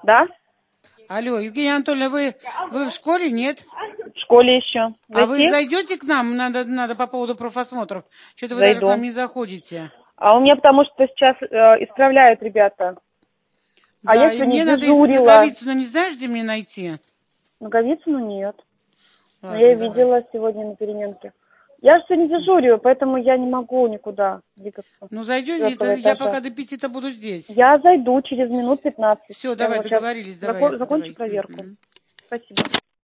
Да? Алло, Евгения Анатольевна, вы в школе, нет? В школе еще. А вы Зайти? зайдете к нам? Надо по поводу профосмотров. Что-то вы даже к нам Зайду. не заходите. А у меня потому что сейчас исправляют ребята. А Да, я и сегодня мне надо, если дежурила. Наговицыну не знаешь, где мне найти? Наговицыну нет. Но я Ладно, ее давай. видела сегодня на переменке. Я же сегодня дежурю, поэтому я не могу никуда двигаться. Ну, С зайдете, 4 я пока этажа. до 5-то буду здесь. Я зайду через минут 15. Все, Я давай, вот сейчас договорились, давай, закончу давай. проверку. Мгм. Спасибо.